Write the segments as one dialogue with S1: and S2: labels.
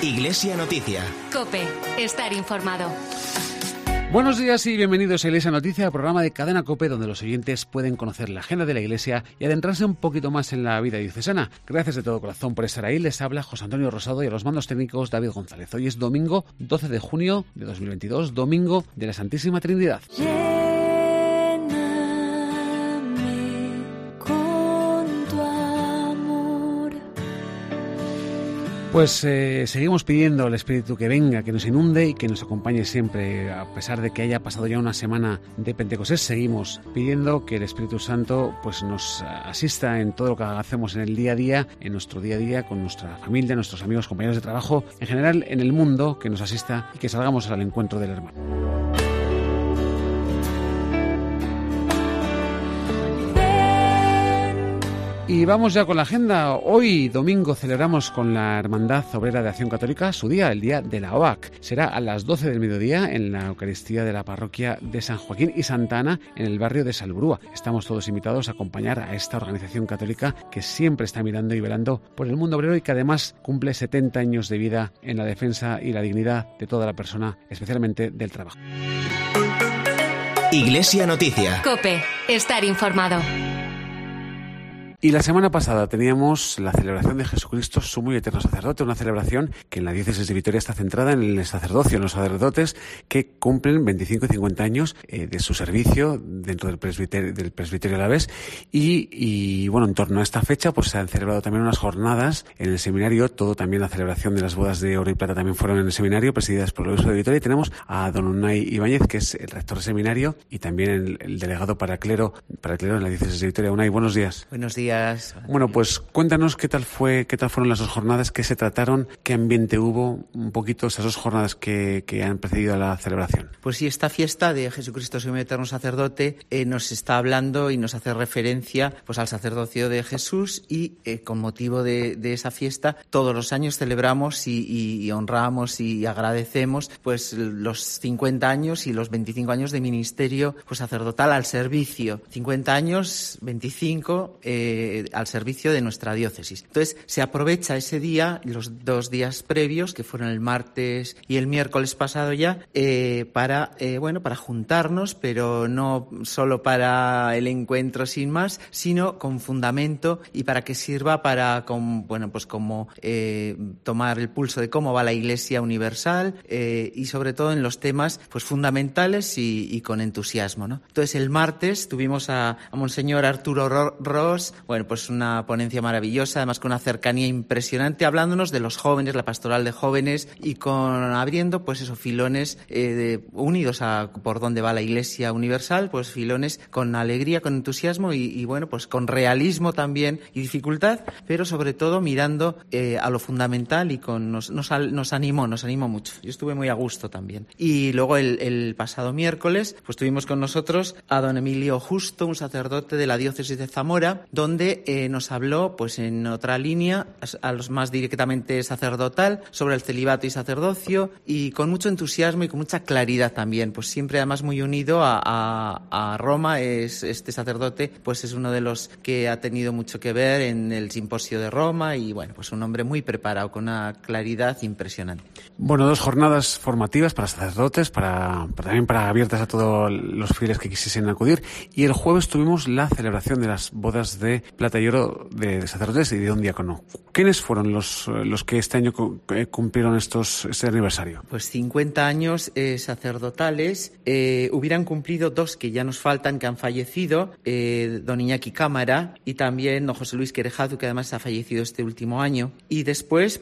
S1: Iglesia Noticia.
S2: COPE. Estar informado.
S3: Buenos días y bienvenidos a Iglesia Noticia, programa de Cadena COPE donde los oyentes pueden conocer la agenda de la Iglesia y adentrarse un poquito más en la vida diocesana. Gracias de todo corazón por estar ahí. Les habla José Antonio Rosado y a los mandos técnicos David González. Hoy es domingo 12 de junio de 2022, domingo de la Santísima Trinidad. Pues seguimos pidiendo al Espíritu que venga, que nos inunde y que nos acompañe siempre. A pesar de que haya pasado ya una semana de Pentecostés, seguimos pidiendo que el Espíritu Santo pues nos asista en todo lo que hacemos en el día a día, en nuestro día a día, con nuestra familia, nuestros amigos, compañeros de trabajo, en general en el mundo, que nos asista y que salgamos al encuentro del hermano. Y vamos ya con la agenda. Hoy, domingo, celebramos con la Hermandad Obrera de Acción Católica su día, el día de la OAC. Será a las 12 del mediodía en la Eucaristía de la parroquia de San Joaquín y Santa Ana, en el barrio de Salburúa. Estamos todos invitados a acompañar a esta organización católica que siempre está mirando y velando por el mundo obrero y que además cumple 70 años de vida en la defensa y la dignidad de toda la persona, especialmente del trabajo.
S1: Iglesia Noticia.
S2: COPE. Estar informado.
S3: Y la semana pasada teníamos la celebración de Jesucristo, sumo y eterno sacerdote, una celebración que en la diócesis de Vitoria está centrada en el sacerdocio, en los sacerdotes que cumplen 25 y 50 años de su servicio dentro del presbiterio alavés. Y bueno, en torno a esta fecha pues se han celebrado también unas jornadas en el seminario, todo también la celebración de las bodas de oro y plata también fueron en el seminario, presididas por el obispo de Vitoria. Y tenemos a don Unai Ibáñez, que es el rector del seminario y también el delegado para el clero en la diócesis de Vitoria. Unai, buenos días.
S4: Buenos días.
S3: Bueno, pues cuéntanos qué tal fueron las dos jornadas, qué se trataron, qué ambiente hubo, un poquito esas dos jornadas que han precedido a la celebración.
S4: Pues sí, esta fiesta de Jesucristo sumo y eterno sacerdote nos está hablando y nos hace referencia pues al sacerdocio de Jesús y con motivo de esa fiesta todos los años celebramos y honramos y agradecemos pues los 50 años y los 25 años de ministerio pues sacerdotal al servicio. 50 años, 25 al servicio de nuestra diócesis. Entonces se aprovecha ese día, los 2 días previos, que fueron el martes y el miércoles pasado ya, para juntarnos, pero no solo para el encuentro sin más, sino con fundamento y para que sirva para tomar el pulso de cómo va la Iglesia universal y sobre todo en los temas pues fundamentales y con entusiasmo, ¿no? Entonces el martes tuvimos a Monseñor Arturo Ros, pues una ponencia maravillosa, además con una cercanía impresionante, hablándonos de los jóvenes, la pastoral de jóvenes y abriendo pues esos filones unidos a por dónde va la Iglesia universal, pues filones con alegría, con entusiasmo y pues con realismo también y dificultad, pero sobre todo mirando a lo fundamental y nos animó mucho. Yo estuve muy a gusto también. Y luego el pasado miércoles pues tuvimos con nosotros a don Emilio Justo, un sacerdote de la diócesis de Zamora, donde nos habló pues en otra línea, a los más directamente sacerdotal, sobre el celibato y sacerdocio y con mucho entusiasmo y con mucha claridad también, pues siempre además muy unido a Roma. Este sacerdote pues es uno de los que ha tenido mucho que ver en el simposio de Roma y pues un hombre muy preparado, con una claridad impresionante.
S3: Bueno, 2 jornadas formativas para sacerdotes, también para abiertas a todos los fieles que quisiesen acudir, y el jueves tuvimos la celebración de las bodas de plata y oro de sacerdotes y de un diácono. ¿Quiénes fueron los que este año cumplieron este aniversario?
S4: Pues 50 años sacerdotales. Hubieran cumplido 2 que ya nos faltan, que han fallecido, don Iñaki Cámara y también don José Luis Querejazu, que además ha fallecido este último año. Y después,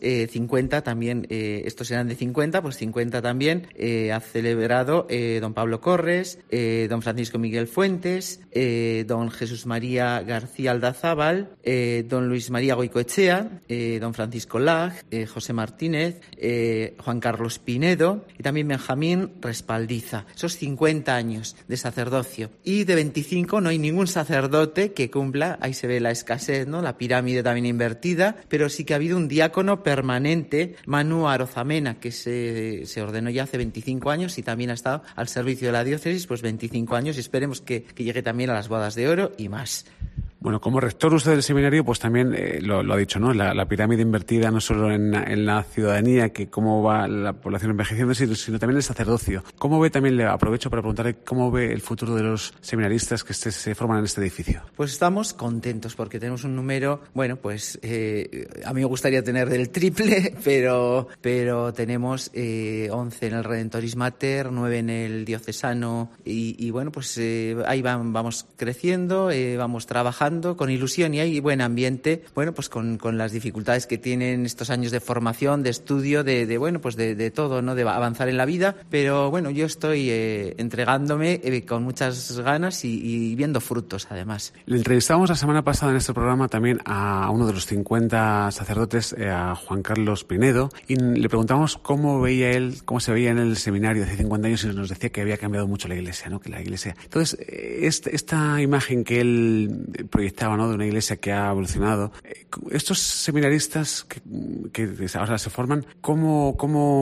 S4: 50 también, estos eran de 50, pues 50 también ha celebrado don Pablo Corres, don Francisco Miguel Fuentes, don Jesús María García Aldazábal, don Luis María Goicoechea, don Francisco Lag, José Martínez, Juan Carlos Pinedo y también Benjamín Respaldiza. Esos 50 años de sacerdocio. Y de 25 no hay ningún sacerdote que cumpla, ahí se ve la escasez, ¿no? La pirámide también invertida, pero sí que ha habido un diácono permanente, Manu Arozamena, que se ordenó ya hace 25 años y también ha estado al servicio de la diócesis pues 25 años y esperemos que llegue también a las bodas de oro y más.
S3: Bueno, como rector usted del seminario, pues también lo ha dicho, ¿no? La pirámide invertida no solo en la ciudadanía, que cómo va la población envejeciendo, sino también el sacerdocio. ¿Cómo ve también, le aprovecho para preguntarle, cómo ve el futuro de los seminaristas que se forman en este edificio?
S4: Pues estamos contentos porque tenemos un número, bueno, pues a mí me gustaría tener del triple, pero tenemos 11 en el Redentoris Mater, 9 en el diocesano y bueno, pues ahí vamos creciendo, vamos trabajando con ilusión y hay buen ambiente, bueno, pues con las dificultades que tienen estos años de formación, de estudio, bueno, pues de todo, ¿no? De avanzar en la vida, pero bueno, yo estoy entregándome con muchas ganas y viendo frutos, además.
S3: Le entrevistamos la semana pasada en este programa también a uno de los 50 sacerdotes, a Juan Carlos Pinedo, y le preguntamos cómo se veía en el seminario hace 50 años y nos decía que había cambiado mucho la Iglesia, ¿no? Que la Iglesia... Entonces, esta imagen que él proyectaba, ¿no? De una Iglesia que ha evolucionado, estos seminaristas que ahora se forman, ¿cómo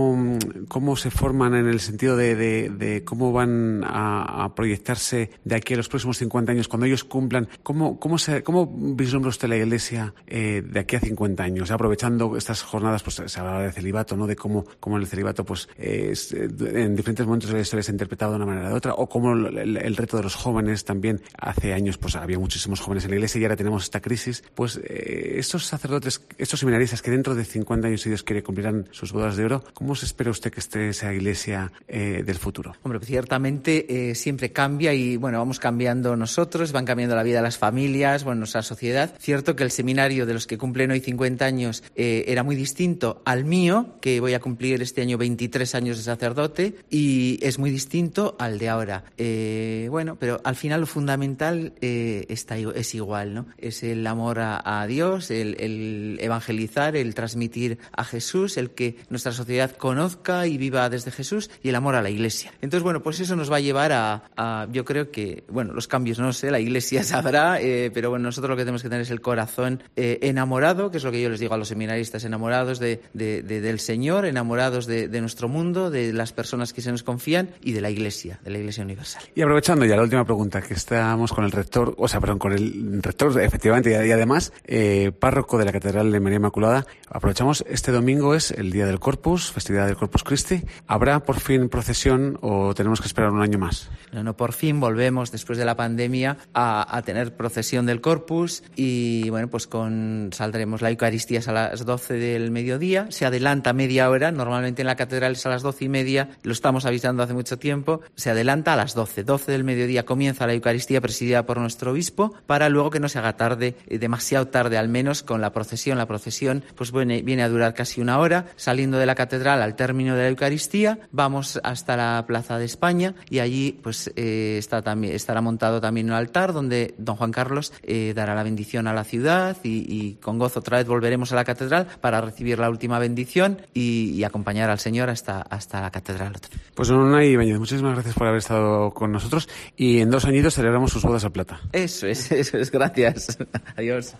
S3: se forman en el sentido de cómo van a proyectarse de aquí a los próximos 50 años, cuando ellos cumplan? ¿Cómo vislumbra usted la Iglesia de aquí a 50 años? Aprovechando estas jornadas, pues se hablaba de celibato, ¿no? De cómo el celibato, pues en diferentes momentos de la historia se ha interpretado de una manera o de otra, o cómo el reto de los jóvenes también. Hace años, pues había muchísimos jóvenes en la Iglesia y ahora tenemos esta crisis. Pues estos sacerdotes, estos seminaristas que dentro de 50 años, si Dios quiere, cumplirán sus bodas de oro, ¿cómo se espera usted que esté esa Iglesia del futuro?
S4: Hombre, pues ciertamente siempre cambia y bueno, vamos cambiando nosotros, van cambiando la vida de las familias, bueno, nuestra sociedad. Cierto que el seminario de los que cumplen hoy 50 años era muy distinto al mío, que voy a cumplir este año 23 años de sacerdote, y es muy distinto al de ahora. Bueno, pero al final lo fundamental es igual, ¿no? Es el amor a Dios, el evangelizar, el transmitir a Jesús, el que nuestra sociedad conozca y viva desde Jesús, y el amor a la Iglesia. Entonces, bueno, pues eso nos va a llevar a yo creo que, bueno, los cambios no sé, la Iglesia sabrá, pero bueno, nosotros lo que tenemos que tener es el corazón enamorado, que es lo que yo les digo a los seminaristas, enamorados del Señor, enamorados de nuestro mundo, de las personas que se nos confían y de la Iglesia universal.
S3: Y aprovechando ya la última pregunta, que estamos con el rector, con el rector, efectivamente, y además párroco de la Catedral de María Inmaculada. Aprovechamos, este domingo es el Día del Corpus, festividad del Corpus Christi. ¿Habrá por fin procesión o tenemos que esperar un año más?
S4: No, por fin volvemos después de la pandemia a tener procesión del Corpus y bueno, pues saldremos. La Eucaristía es a las 12 del mediodía, se adelanta media hora, normalmente en la catedral es a las 12:30, lo estamos avisando hace mucho tiempo, se adelanta a las 12 del mediodía comienza la Eucaristía presidida por nuestro obispo, para luego que no se haga tarde, demasiado tarde al menos, con la procesión. La procesión pues viene a durar casi una hora, saliendo de la catedral al término de la Eucaristía, vamos hasta la Plaza de España y allí pues estará montado también un altar donde don Juan Carlos dará la bendición a la ciudad y con gozo otra vez volveremos a la catedral para recibir la última bendición y acompañar al Señor hasta la catedral.
S3: Pues don Unai Ibáñez, muchísimas gracias por haber estado con nosotros y en 2 añitos celebramos sus bodas a plata.
S4: Eso es, gracias. Adiós.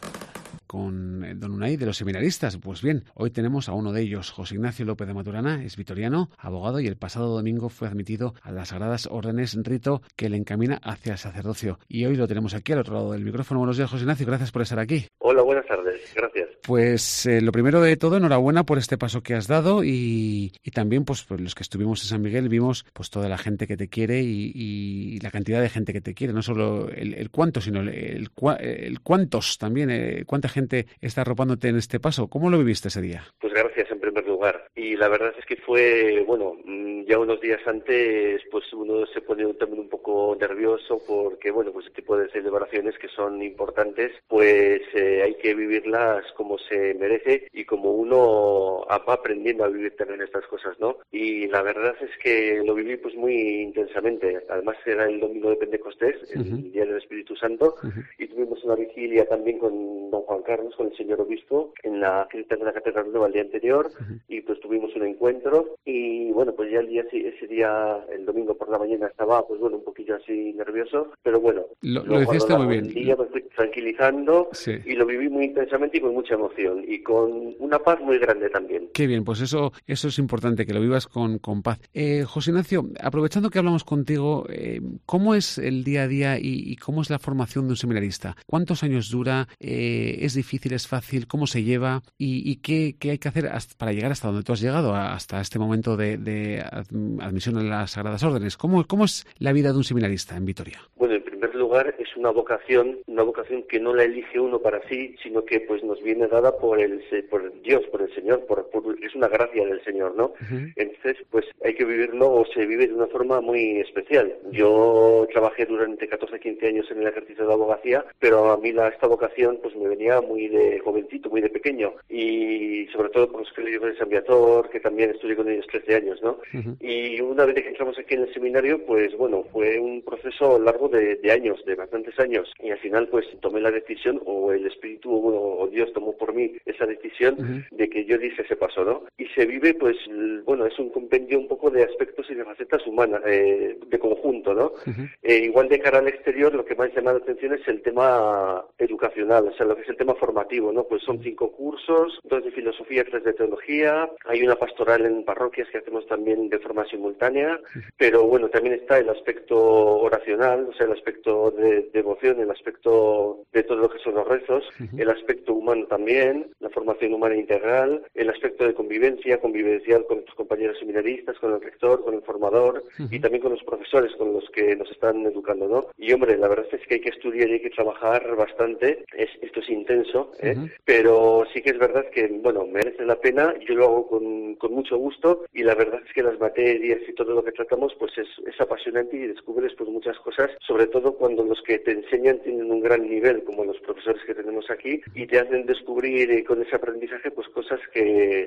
S3: Con don Unai de los seminaristas. Pues bien, hoy tenemos a uno de ellos, José Ignacio López de Maturana, es vitoriano, abogado y el pasado domingo fue admitido a las Sagradas Órdenes, rito que le encamina hacia el sacerdocio. Y hoy lo tenemos aquí al otro lado del micrófono. Buenos días, José Ignacio, gracias por estar aquí.
S5: Hola, buenas tardes, gracias.
S3: Pues lo primero de todo, enhorabuena por este paso que has dado y también pues los que estuvimos en San Miguel vimos pues toda la gente que te quiere y la cantidad de gente que te quiere, no solo el cuánto, sino el cuántos también, cuánta gente está arropándote en este paso. ¿Cómo lo viviste ese día?
S5: Pues gracias en primer lugar. Y la verdad es que fue, bueno, ya unos días antes pues uno se pone también un poco nervioso porque, bueno, pues este tipo de celebraciones que son importantes, pues hay que vivirlas como se merece y como uno va aprendiendo a vivir también estas cosas, ¿no? Y la verdad es que lo viví pues muy intensamente. Además era el domingo de Pentecostés, el Día del Espíritu Santo, y tuvimos una vigilia también con don Juan Carlos, con el señor obispo, en la cripta de la Catedral Nueva el día anterior, y pues tuvimos un encuentro, y bueno, pues ya ese día, el domingo por la mañana estaba, pues bueno, un poquillo así nervioso, pero bueno,
S3: lo hiciste muy bien.
S5: El día me fui tranquilizando,
S3: sí,
S5: y lo viví muy intensamente y con mucha emoción, y con una paz muy grande también.
S3: Qué bien, pues eso es importante, que lo vivas con paz. José Ignacio, aprovechando que hablamos contigo, ¿cómo es el día a día y cómo es la formación de un seminarista? ¿Cuántos años dura? ¿Es difícil, es fácil? ¿Cómo se lleva? ¿Y qué hay que hacer para llegar hasta donde tú has llegado, hasta este momento de admisión en las Sagradas Órdenes? ¿Cómo es la vida de un seminarista en Vitoria?
S5: Bueno, en primer lugar, es una vocación que no la elige uno para sí, sino que pues nos viene dada por Dios, por el Señor, es una gracia del Señor, ¿no? Entonces, pues hay que vivirlo, o se vive de una forma muy especial. Yo trabajé durante 14-15 años en el ejercicio de la abogacía, pero a mí esta vocación pues me venía muy de jovencito, muy de pequeño, y sobre todo por los que leí con el San Viator, que también estudié con ellos 13 años, ¿no? Y una vez que entramos aquí en el seminario, pues bueno, fue un proceso largo de años, de bastantes años, y al final pues tomé la decisión, o el Espíritu o Dios tomó por mí esa decisión de que yo diese ese paso, ¿no? Y se vive pues, bueno, es un compendio un poco de aspectos y de facetas humanas, de conjunto, ¿no? Igual de cara al exterior, lo que más llama la atención es el tema educacional, o sea, lo que es el tema formativo, ¿no? Pues son 5 cursos, 2 de filosofía, 3 de teología, hay una pastoral en parroquias que hacemos también de forma simultánea, pero bueno, también está el aspecto oracional, o sea, el aspecto de devoción, el aspecto de todo lo que son los rezos, el aspecto humano también, la formación humana integral, el aspecto de convivencial con tus compañeros seminaristas, con el rector, con el formador, y también con los profesores con los que nos están educando, ¿no? Y hombre, la verdad es que hay que estudiar y hay que trabajar bastante, esto es intenso, pero sí que es verdad que, bueno, merece la pena, yo lo hago con mucho gusto, y la verdad es que las materias y todo lo que tratamos pues es apasionante, y descubres pues muchas cosas, sobre todo cuando los que te enseñan tienen un gran nivel, como los profesores que tenemos aquí, y te hacen descubrir con ese aprendizaje pues cosas que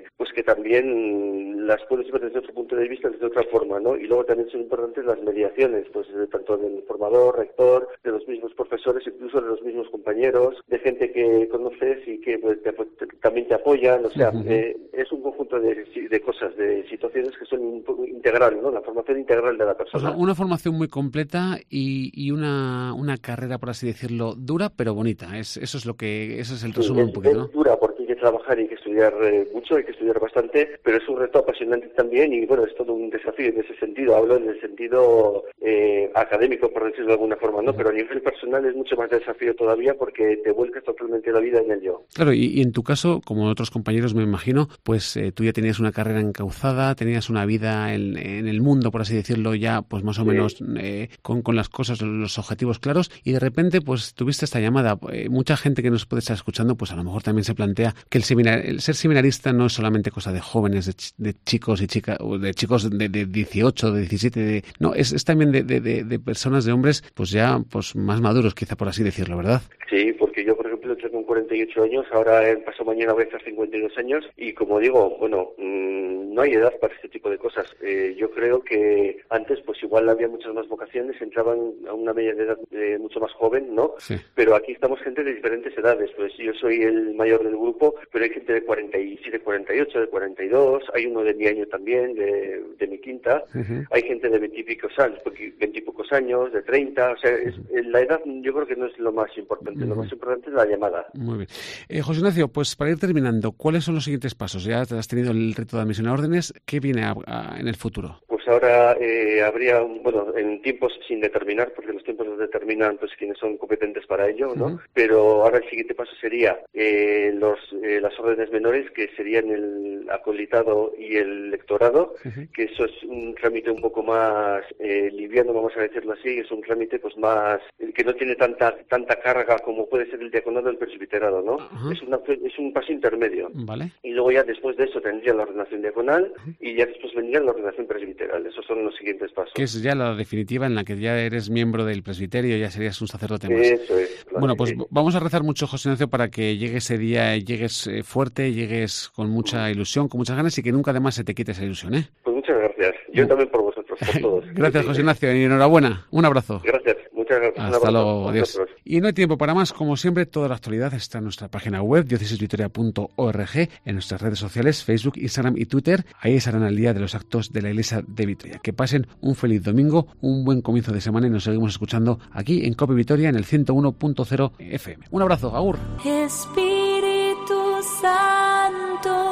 S5: también las puedes ver desde otro punto de vista, desde otra forma, ¿no? Y luego también son importantes las mediaciones, pues tanto del formador, rector, de los mismos profesores, incluso de los mismos compañeros, de gente que conoces y que pues, también te apoyan, o sea, es un conjunto de cosas, de situaciones que son integrales, ¿no? La formación integral de la persona.
S3: O sea, una formación muy completa y una carrera, por así decirlo, dura pero bonita. Ese es el resumen un poquito, ¿no?
S5: Es dura porque hay que trabajar y hay que estudiar mucho, hay que estudiar bastante, pero es un reto apasionante también, y bueno, es todo un desafío en ese sentido. Hablo en el sentido académico, por decirlo de alguna forma, ¿no? Pero a nivel personal es mucho más desafío todavía, porque te vuelcas totalmente la vida en ello.
S3: Claro, y en tu caso, como otros compañeros me imagino, pues tú ya tenías una carrera encauzada, tenías una vida en el mundo, por así decirlo, ya pues más o menos con las cosas, los objetivos claros, y de repente pues tuviste esta llamada. Mucha gente que nos puede estar escuchando pues a lo mejor también se plantea que el ser seminarista no es solamente cosa de jóvenes, de chicos y chicas, o de chicos de 18, de 17, no, es también de personas, de hombres pues ya pues más maduros, quizá, por así decirlo, ¿verdad?
S5: Sí, porque yo, por ejemplo, entré con 48 años, ahora paso mañana voy a hacer 52 años, y como digo, bueno, no hay edad para este tipo de cosas. Yo creo que antes pues igual había muchas más vocaciones, entraban a una media de edad mucho más joven, ¿no? Sí. Pero aquí estamos gente de diferentes edades, pues yo soy el mayor del grupo, pero hay gente de 47, 48, de 42, hay uno de mi año también, de mi quinta, hay gente de 20 y pocos años, de 30, o sea, la edad yo creo que no es lo más importante, lo más importante es la llamada.
S3: Muy bien. José Ignacio, pues para ir terminando, ¿cuáles son los siguientes pasos? Ya has tenido el reto de admisión a órdenes, ¿qué viene en el futuro?
S5: Pues ahora habría, bueno, en tiempos sin determinar, porque los tiempos los determinan pues quienes son competentes para ello, ¿no? Pero ahora el siguiente paso sería las órdenes menores, que serían el acolitado y el lectorado, que eso es un trámite un poco más liviano, vamos a decirlo así, es un trámite pues más, que no tiene tanta carga como puede ser el diaconado o el presbiterado, ¿no? Es un paso intermedio.
S3: Vale.
S5: Y luego ya después de eso tendría la ordenación diaconal, y ya después vendría la ordenación presbiteral. Esos son los siguientes pasos.
S3: Que es ya la definitiva, en la que ya eres miembro del presbiterio, ya serías un sacerdote más.
S5: Eso es. Claro.
S3: Bueno, pues vamos a rezar mucho, José Ignacio, para que llegue ese día, llegues fuerte, llegues con mucha ilusión, con muchas ganas, y que nunca además se te quite esa ilusión, ¿eh?
S5: Pues muchas gracias. Yo también por vosotros, por todos.
S3: Gracias, José Ignacio, y enhorabuena. Un abrazo.
S5: Gracias. muchas gracias.
S3: Hasta luego, adiós. Y no hay tiempo para más, como siempre, toda la actualidad está en nuestra página web, diocesisvitoria.org, en nuestras redes sociales, Facebook, Instagram y Twitter. Ahí estarán al día de los actos de la Iglesia de Vitoria. Que pasen un feliz domingo, un buen comienzo de semana y nos seguimos escuchando aquí en COPE Vitoria en el 101.0 FM. Un abrazo, agur.
S6: Espíritu Santo.